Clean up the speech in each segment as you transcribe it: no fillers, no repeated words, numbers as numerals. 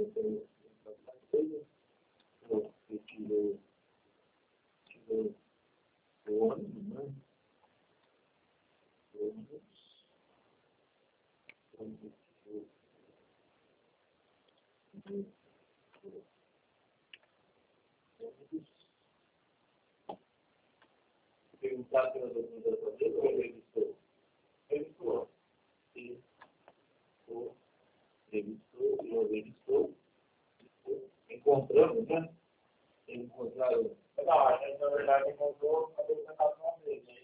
o ônibus, né? Perguntar pela documentação dele ou ele registrou? Registrou. Registrou. Encontramos, né? Encontraram. Não, a gente, na verdade, encontrou a documentação dele. Aí,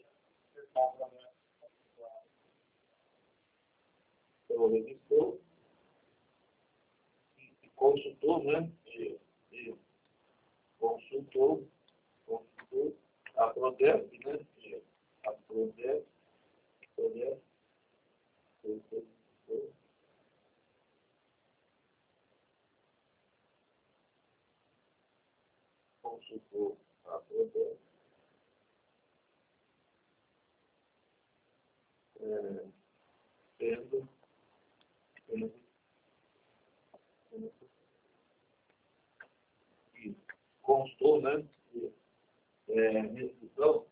então, registrou e consultou, né? E consultou a Prodesp, né? A Prodesp, consultou a Prodesp, tendo, e constou, né? Restrição,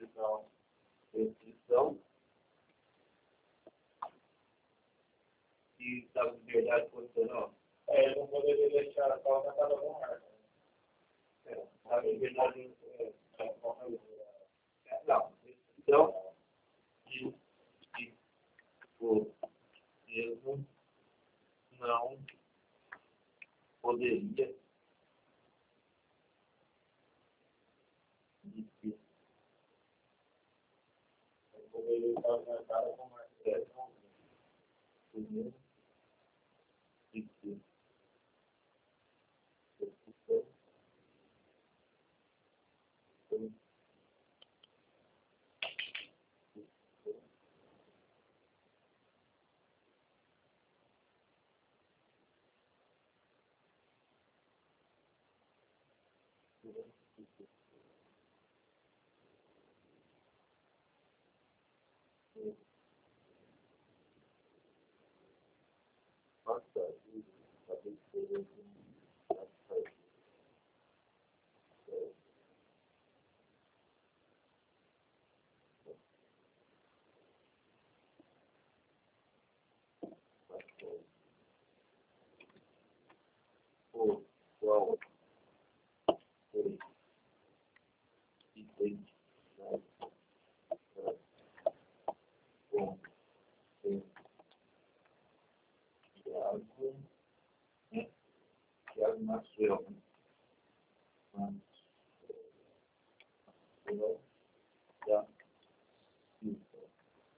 e da liberdade condicional. Eu não poderia deixar a pauta para algum ar. A liberdade não. Então, o mesmo não poderia dizer. Poderia estar organizada como o mesmo dizer. O qual foi identificado com Tiago Maxwell. Da Silva.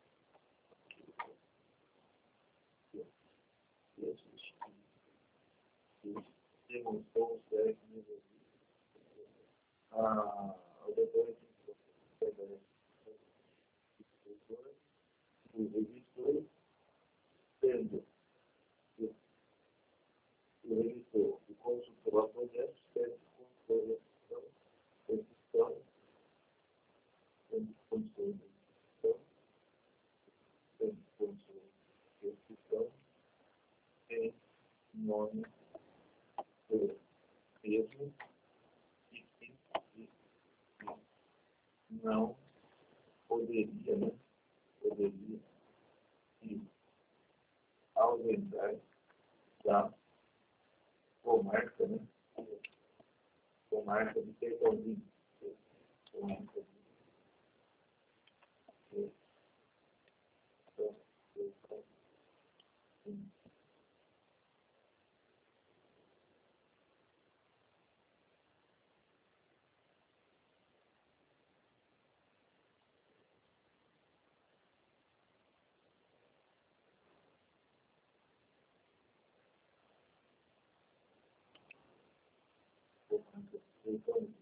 Demonstrou os técnicos o doutor o registrou, tendo o registrou, o consultor a projetos, tendo consultor a registrão, tendo consultor a registrão, em nome do mesmo e que não poderia, né? Poderia se ausentar da comarca, né? Comarca de Sertãozinho. Comarca de Sertãozinho.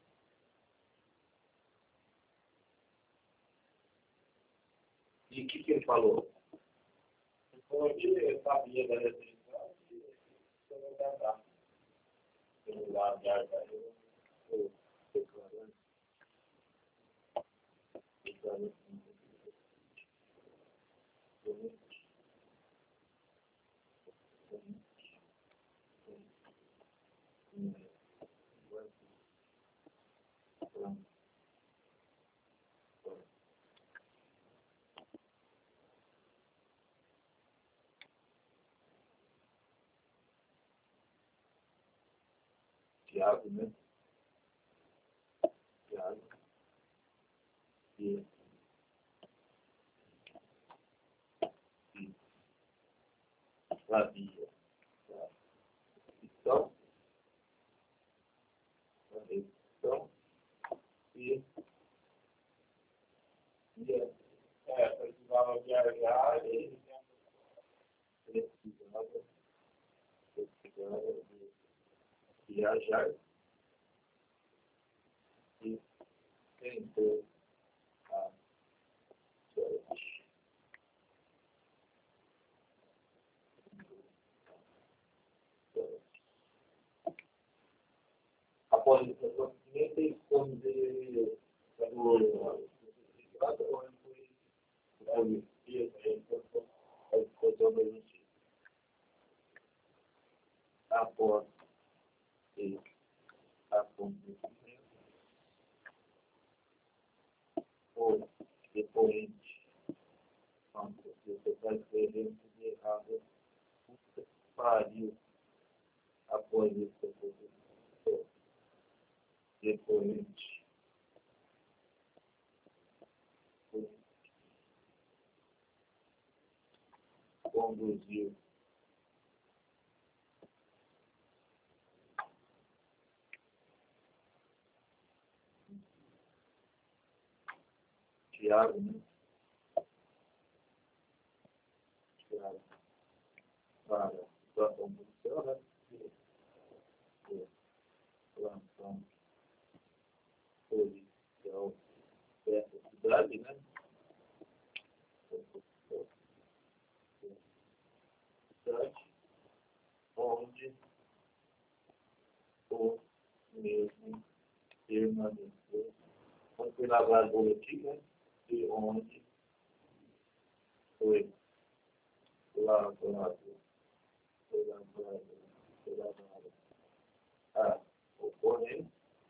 E o que ele falou? Ele falou que ele sabia da restrição e eu vou tentar. Pelo lado de arte, eu declarando. Tiago, né? Tiago. E Flavia. Então, e precisava viajar e precisava viajar e tentou a sorte. Após essa sorte, ninguém tem como de após acontecimento ou depoente, quando você vai querendo de errado, pariu após esse acontecimento, depoente, conduziu Tiago, né? Tiago, para a condução, né? Plantão policial dessa cidade, né? Cidade onde o mesmo permaneceu. Quando foi lavado o aqui, né? De onde foi lavado, foi lavado, foi lavado. Ah, ocorrente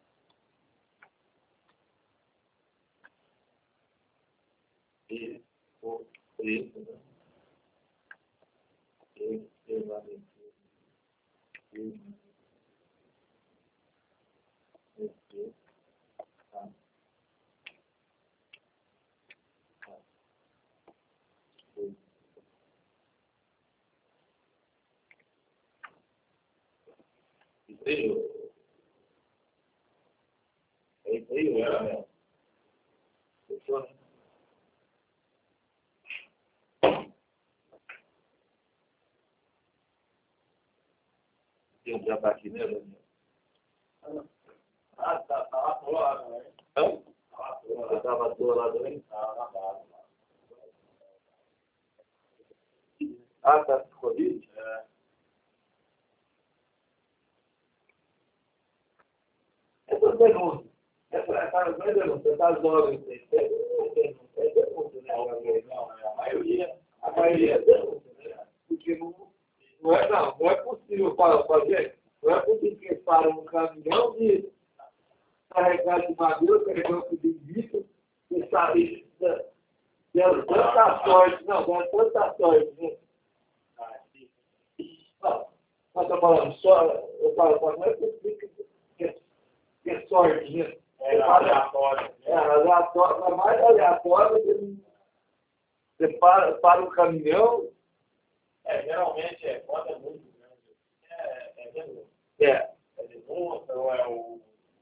e o preço, né? Ele permaneceu firme nesse a coisa. Isso aí, né? Fechou, né? Tem um jabá aqui, né, Daniel? Tá atolado, né? Você estava atolado aí? Tá base. Tá com Covid? Essa denúncia. Essa não é denúncia, essa jovem, é denúncia, né? Não, a maioria é denúncia, né? Porque não é possível fazer, não é possível que eles param um caminhão de carregar de madeira, carregando de bicho, e sair dando tanta sorte, não, dando tanta sorte, né? Não, nós estamos falando só, eu falo, não é possível que é sorte, né? É aleatório. É aleatório, mas mais aleatório, você para o caminhão. Geralmente quando é muito grande, denúncia. É denúncia ou é o.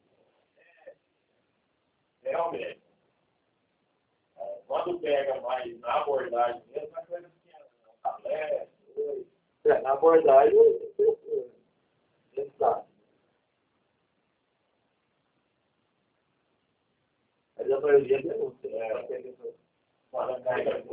Realmente. Quando pega mais na abordagem mesmo, é coisa que é palestra, na abordagem, está. Mas a maioria é denúncia. Quando pega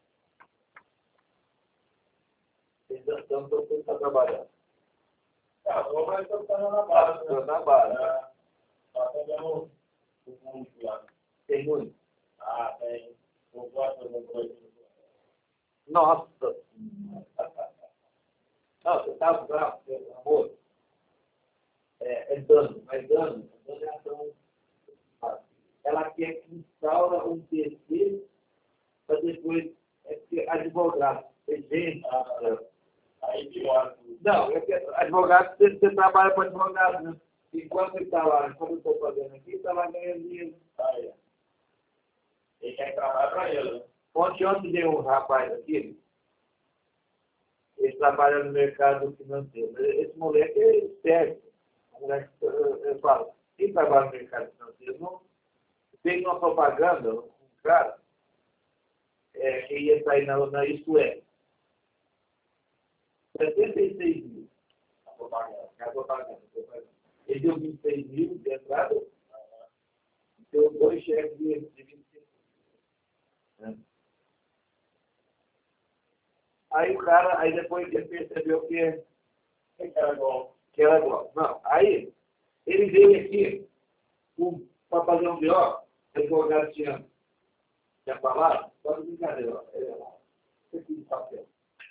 então, você está trabalhando. Agora nós estamos na base. Estou na base. Está pegando o mundo lá. Tem muito. Ah, tem. Vou fazer uma coisa. Nossa. Não, você está bravo, pelo amor. É dano, mas dano é ação. Ela quer que instaura um PC para depois advogado. Gente, Aí pior. não, advogado, você trabalha para advogado, né? Enquanto ele está lá, enquanto eu estou fazendo aqui, está lá ganhando dinheiro. Aí. Ele quer trabalhar para ele. Ontem deu um rapaz aqui, ele trabalha no mercado financeiro. Esse moleque é sério. O moleque, eu falo, quem trabalha no mercado financeiro não tem uma propaganda, um cara, que ia sair na Isto É. 76 mil. A propaganda. Ele deu 26 mil de entrada, deu 2 cheques de 25. Né? Aí o cara, aí depois ele percebeu que era golpe. Não, aí ele veio aqui para fazer um BO, o advogado tinha falado, só de brincadeira, ó. Esse aqui de papel.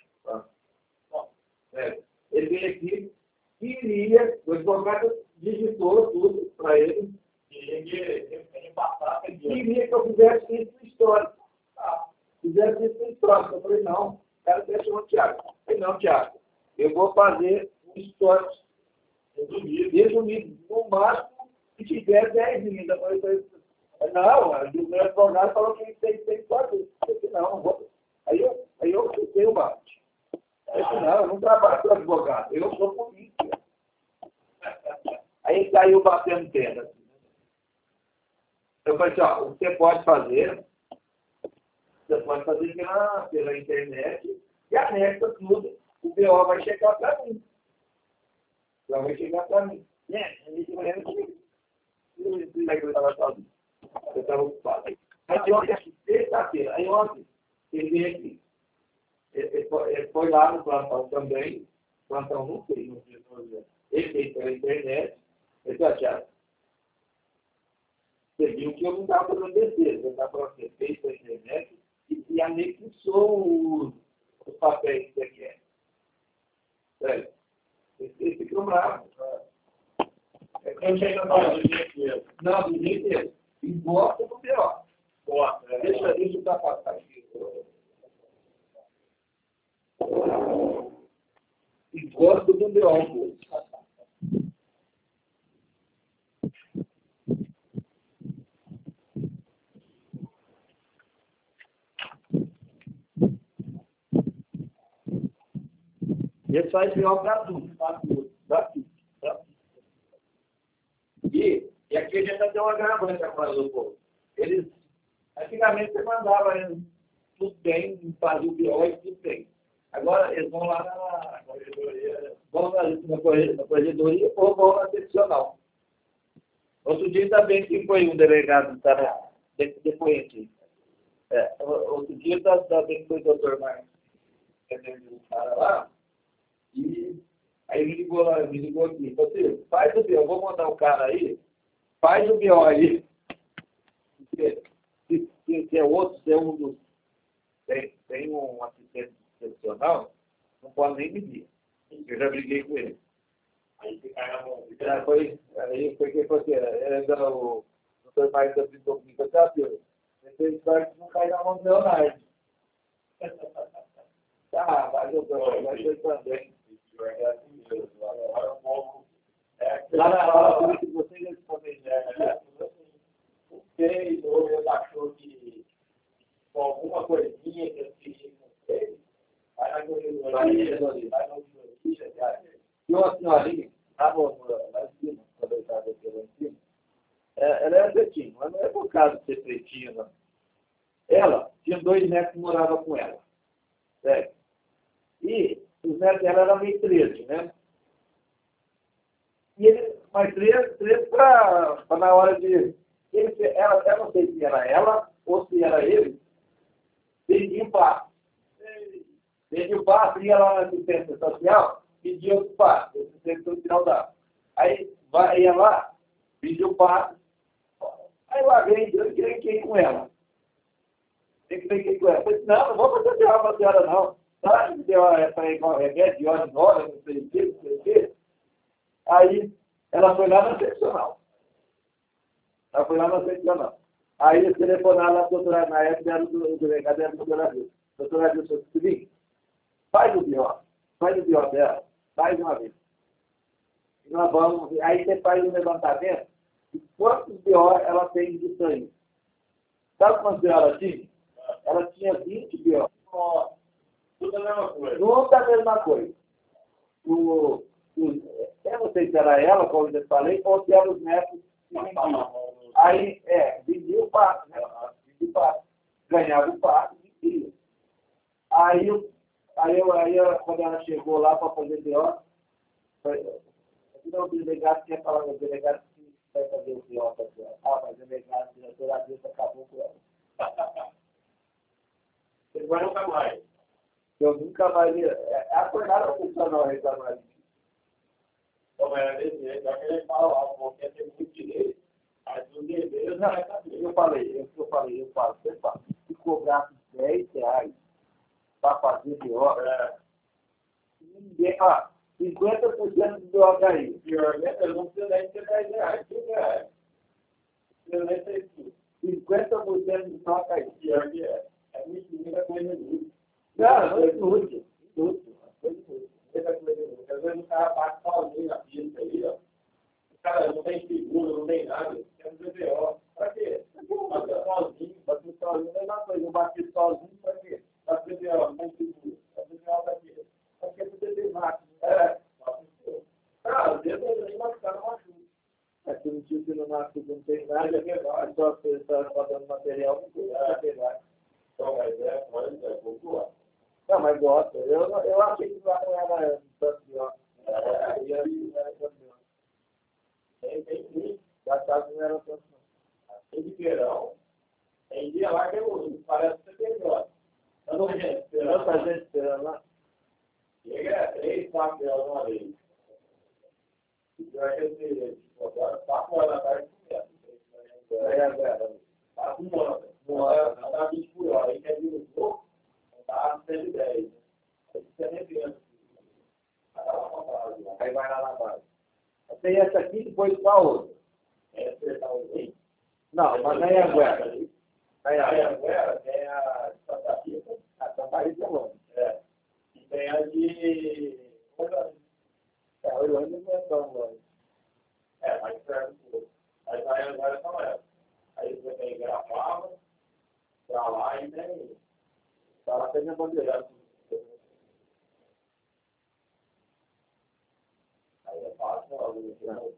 Ele veio aqui, queria, o advogado digitou tudo para ele, queria que eu fizesse isso no histórico. Fizesse isso no histórico. Eu falei, não, o cara deixa no Thiago. Eu falei, não, Thiago, eu vou fazer um histórico resumido, no máximo, se tiver 10 linhas. Eu falei, não, o meu advogado falou que tem que fazer. Eu falei, não, não vou. Aí eu chutei o bate. Eu disse, não, eu não trabalho com advogado, eu sou polícia. Aí caiu batendo tenda. Eu falei assim, ó, você pode fazer pela internet e anexa tudo. O BO vai chegar para mim. Né? Eu estava ocupado. Aí ontem, sexta-feira, ele veio aqui. Ele foi lá no plantão também. Plantão não fez. Ele fez pela internet. Ele disse, Thiago, você viu que eu não estava fazendo besteira. Eu estava falando assim, fez pela internet e anexou os papéis que você quer. Sério. Ele ficou bravo. Eu chego na do dia inteiro. Não, do dia inteiro. E gosta do pior. Deixa eu dar passar aqui. E gosta do B.O. Ele faz B.O. para tudo. E aqui a gente já tem uma gravante para o povo. Eles, antigamente você mandava eles, tudo bem, fazia o BO e tudo bem. Agora eles vão lá na corredoria, na corredoria ou vão na seccional. Outro dia também que foi um delegado depoente. Outro dia também foi o doutor Marcos, o cara lá, e aí me ligou aqui, você faz o BO, vou mandar o cara aí, faz o BO aí. Se é outro, se é um dos. Tem um assistente excepcional, não pode nem medir. Eu já briguei com ele. Aí você cai na mão. Aí foi que foi era o doutor Marcos da Pintopica, tá, filho? Esse história que não cai na mão do Leonardo. Tá, vai ser também. Lá na hora que você já também fez, ou ele achou que com alguma coisinha que eu fiz com ele, vai na corredoria, vai na corredoria. E uma senhorinha, lá em cima, quando eu estava aqui lá em cima, ela era pretinha, mas não é por causa de ser pretinha, não. Ela tinha 2 netos que moravam com ela. Certo? E os netos dela eram meio 13, né? E ele, mais 13 para na hora de. Eu não sei se era ela ou se era ele, vendia o passo. Vendia o passo, ia lá na assistência social pedia o passe, esse setor final da. Aí ia lá, pedia o passe. Aí eu larguei, eu queria com ela. Eu queria com ela. Eu falei, não vou fazer pior para a senhora, não. Tá? Deu para ir com remédio, de hora em hora, não sei o quê, não sei o quê. Aí ela foi lá na seccional. Aí eles telefonaram lá, doutora, na época era do delegado, era do doutora Adilson. Doutora Adilson, seguinte, faz o biópsia dela, faz uma vez. E nós vamos, aí você faz um levantamento de quantos BO ela tem de sangue. Sabe quantos BO ela tinha? Ela tinha 20 BO. Tudo a mesma coisa. Nunca a mesma coisa. Eu não sei se era ela, como eu falei, ou se eram os netos que vendiam. Aí, vendia o passe, né? Vendia o passe. Ganhava o passe e vendia. Aí, quando ela chegou lá para fazer BO, o delegado tinha falado, o delegado que vai fazer o BO para ela. Mas o delegado, a diretora dele acabou com ela. Você vai nunca mais. Eu nunca mais vi. Acordar a funcional reclamar. Como era desse jeito, já que ele fala, porque tem muito direito, mas o dever não vai saber. Eu falei, você fala, se cobrasse R$10 para fazer BO, ninguém, 50% do BO caiu. Pior, né? Eu não precisa nem ter R$10, R$5. Eu nem sei tudo. 50% do BO caiu. Pior que é. É muita coisa inútil. Não é inútil. Às vezes o cara bate sozinho na pista aí, ó. O cara não tem seguro, não tem nada. Quer dizer, ó, pra quê? Bater sozinho, É a mesma coisa, eu bati sozinho, para quê? bater, ó, não tem seguro. Bater, ó, pra quê? Porque você tem máquina. Às vezes eu nem machucar, não machuca. Aqui no tio que não tem nada, só você está dando material, não tem nada. Então, mas é pouco. Não, mas gosta. Eu achei que lá não era tanto pior. Tem Já sabe que não era tanto não. Tem de verão, tem dia lá que parece que você tem melhor. Tanta gente esperando lá. Chega 3, 4 horas uma vez. Agora, 4 horas da tarde, passa 1 hora. Tá 20 por hora. Aí quer vir um pouco, tá 110. Você nem pensa. Aí vai lá na base. Tem essa aqui, depois qual outra? Essa tá ouvindo? Não, mas nem agora. Aí agora tem a Santa Rita. A Santa Rita é longe. E tem a de Orlando não é tão longe. mais perto um pouco. Mas aí agora são essas. Aí você tem Grafava, pra lá e tem. Tá lá tem a bandeira. Aí é fácil, ó, Meu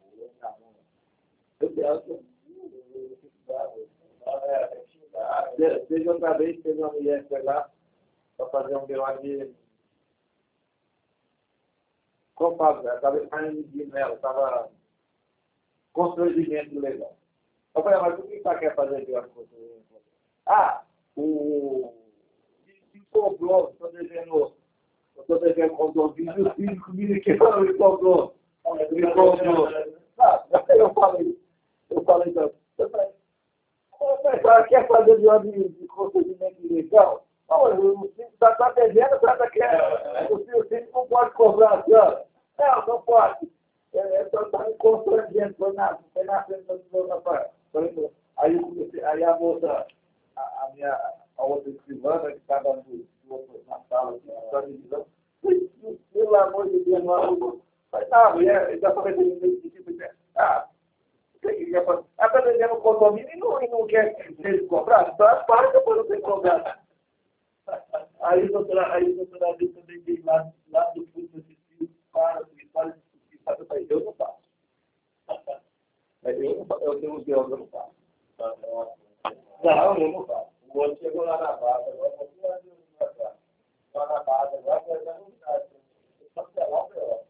Deus, tem que xingar. desde outra vez teve uma mulher que foi lá para fazer um BO de. Como faz? Ela estava fazendo nela, estava constrangimento legal. Eu falei, mas o que você quer fazer BO de constrangimento? Se cobrou, estou devendo condomínio, o síndico me ligou e cobrou. Me cobrou. Eu falei, então, ela quer fazer de procedimento ilegal? Não, o síndico está devendo, o síndico não pode cobrar a senhora. Não pode. Só está me constrangendo, foi na frente da senhora. Aí a moça, a outra escrivana, que estava na sala, na divisão, pelo amor de Deus, não arrumou. Mas não, eu já falei desse tipo de ela está vendendo o condomínio e não quer que eles cobrarem, então ela para depois não tem cobrado. Aí a doutora Rita também veio lá do fundo desse filho, para discutir, eu não faço. Eu tenho um Deus, eu não faço. Não, eu não faço. O outro chegou lá na base, agora lá na base, agora vai dar novidade. Só que é lá,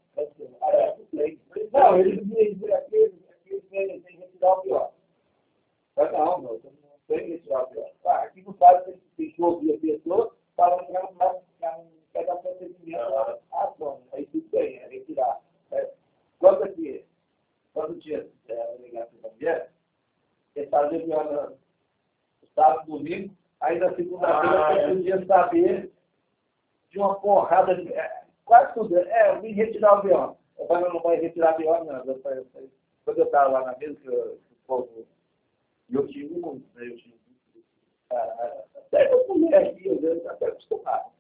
não, eles têm que retirar o pior. Não tem que retirar o pior. Aqui não faz, tem que ouvir a pessoa para não pegar dar procedimento à ação. Aí tudo bem, é retirar. Quando aqui, quando tinha delegacia da mulher, eles faziam no sábado, domingo, aí na segunda-feira você podia saber de uma porrada de. Quase tudo. Eu vim retirar o avião. Eu falei, não vai retirar o avião, não. Quando eu estava lá na mesa, o povo. Eu tinha muito, né? Eu tinha até eu mulher aqui, eu devo estar até acostumado.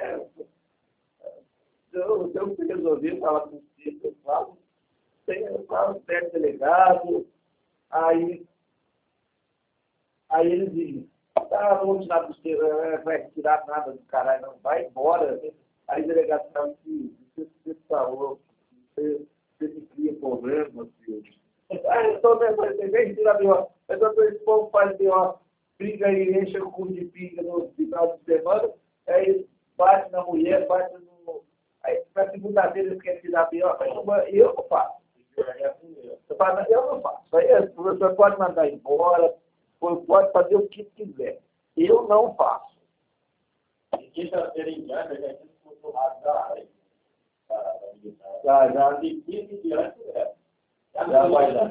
Eu tenho que resolver falar com você, eu falo, pego delegado, aí eles dizem, não vou tirar do seu, vai tirar nada do caralho, não, vai embora. Aí o delegado fala que você falou, você me cria problemas, filho. Eu estou vem tirar meu. Esse povo faz meu, briga e enche o cu de pinga no final de semana, aí bate na mulher, bate no. Aí na segunda-feira eles querem tirar pior, eu não faço. Eu não faço. Aí o professor pode mandar embora, pode fazer o que quiser. Eu não faço. E quinta-feira em diante, a gente ficou lado da área. Já de 15 em diante, já vai dar.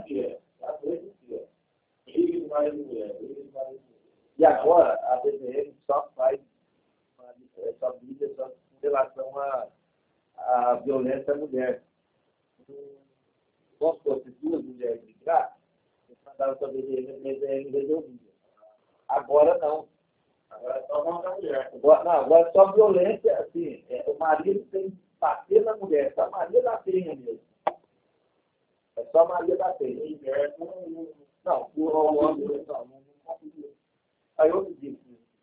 E agora a BVM só faz só mídia só em relação à violência à mulher. Vamos supor, se duas mulheres brigaram, eles mandaram para a BVM resolvia. Agora não. Agora é só uma mulher. Agora é só violência, assim, o marido tem que bater na mulher, só Maria da Penha mesmo. É só Maria da Penha. Não, o homem não. Aí eu disse,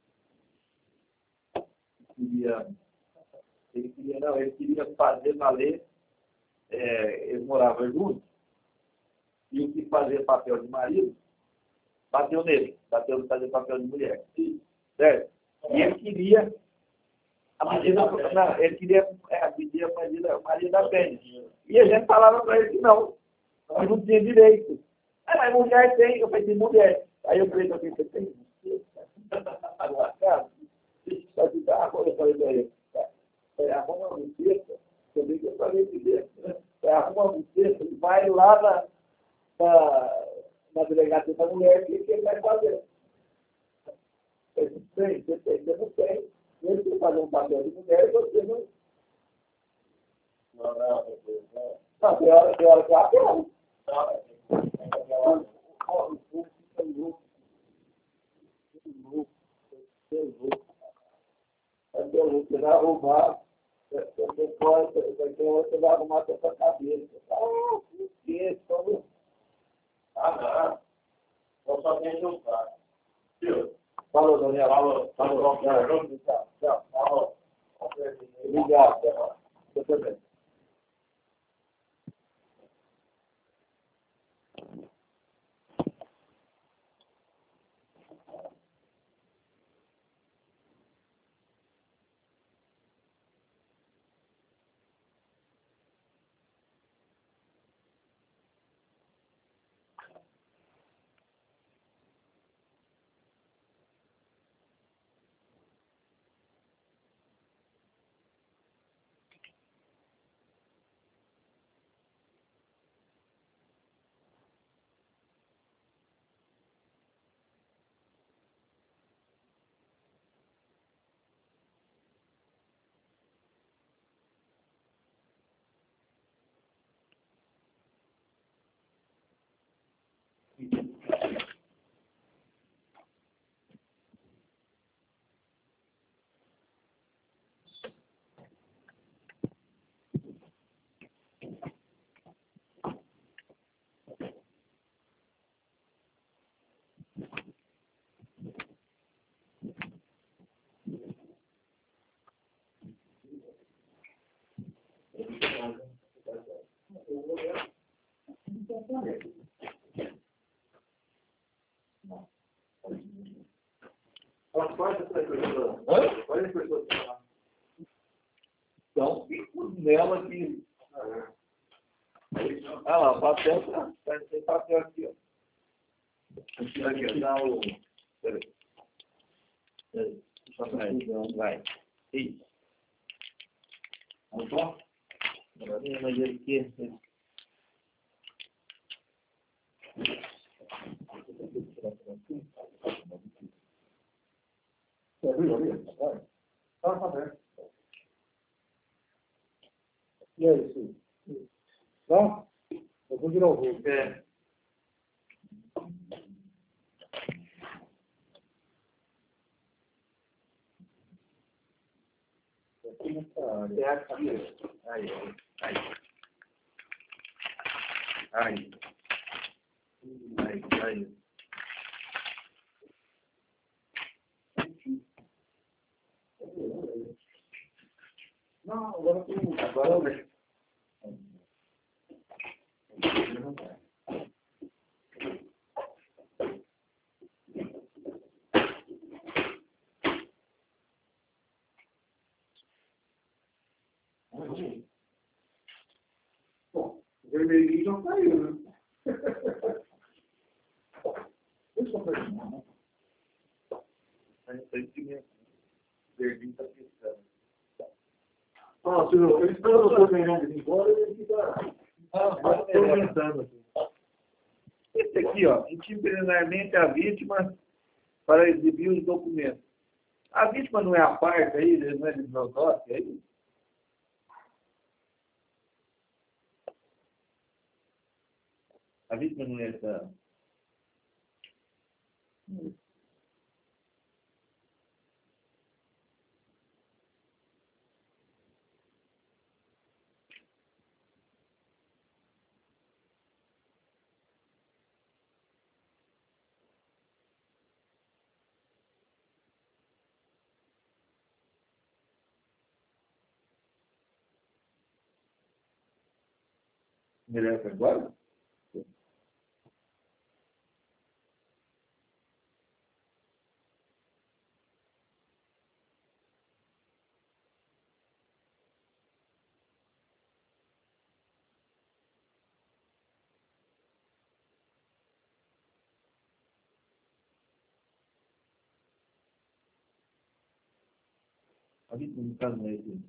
ele queria fazer valer, eles moravam juntos, e o que fazia papel de marido, bateu nele, bateu no fazer papel de mulher. Certo? E ele queria ele queria pedir a Maria da Penha. E a gente falava para ele que não tinha direito. Mas mulher tem, eu falei, mulher. Aí eu falei assim, você tem? Só te dá agora, eu falei para ele. Arruma uma buceta, também que eu falei de dentro. Arruma uma buceta e vai lá na delegacia da mulher, que ele vai fazer. Eu disse, tem, você não tem. Ele tem que fazer um papel de mulher e você não. Não, tem hora que eu apelo. Você vai arrumar, você vai arrumar a sua cabeça. Não. Só tem que usar. Falou, Daniel. Falou. Tchau. Obrigado. Você também. Então, fico nela que. Ah lá, o papel tem papel aqui, ó. Aqui, dá o. Peraí. Vai. Isso. Voltou? Mas ele aqui. Tá bem. E aí, sim? Tá? Eu vou virar o rosto. É. Aqui nessa área. É aqui. Aí. Aí. Aí. Aí. Aí. Não, agora tem. Agora Bom, o vermelhinho já saiu, né? Deixa eu ver. verdinho tá piscando. Ah, senhor, ele espera o doutor Fernandes ir embora e ele fica tormentando. Esse aqui, ó, disciplinarmente a vítima para exibir os documentos. A vítima não é a parte aí, não é de nosócio aí? A vítima não é essa. Melhor que agora? A vítima não está no meio.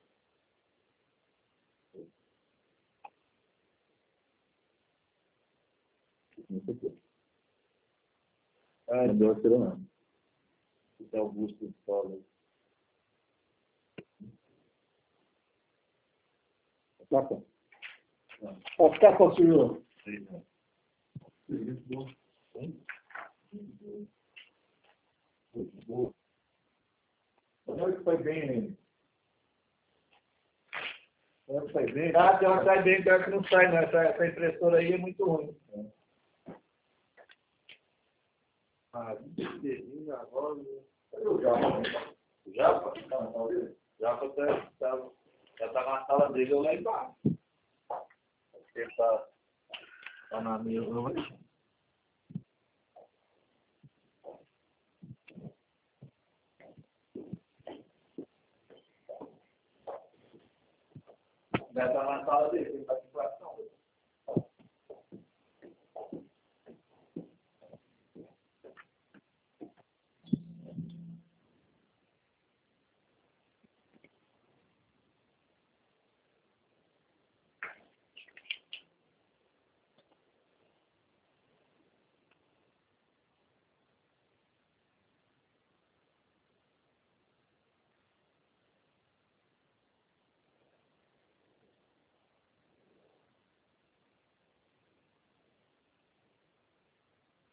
Ah, não deu a ser não. Esse é o busto de solo. Capa. Ó, capa, senhor. Muito bom. Olha que foi bem, né? Olha que foi bem. Ah, tem uma sai bem, pior que não sai, não. Essa impressora aí é muito ruim. Ah, 20 agora. Cadê o Japa? O Japa? Japa já tá na sala dele, eu lá embaixo. Ele tá na mesa hoje. Já tá na sala dele, ele tá aqui pra